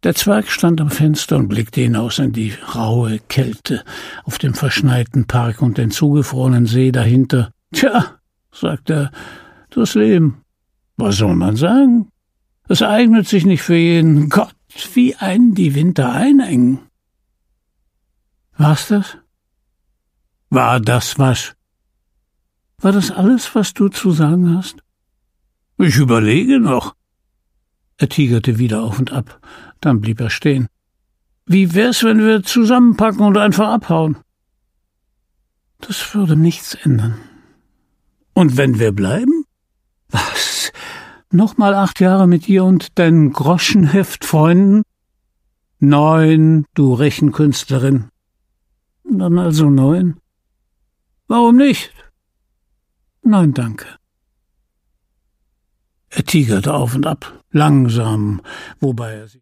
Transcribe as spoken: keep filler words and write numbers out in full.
Der Zwerg stand am Fenster und blickte hinaus in die raue Kälte auf dem verschneiten Park und den zugefrorenen See dahinter. »Tja«, sagte er, »das Leben. Was soll man sagen? Es eignet sich nicht für jeden. Gott, wie einen die Winter einengen.« »War's das? War das was? War das alles, was du zu sagen hast?« »Ich überlege noch.« Er tigerte wieder auf und ab. Dann blieb er stehen. »Wie wär's, wenn wir zusammenpacken und einfach abhauen?« »Das würde nichts ändern.« »Und wenn wir bleiben?« »Was? Nochmal acht Jahre mit dir und deinen Groschenheftfreunden?« »Neun, du Rechenkünstlerin.« »Dann also neun?« »Warum nicht?« »Nein, danke.« Er tigerte auf und ab, langsam, wobei er sich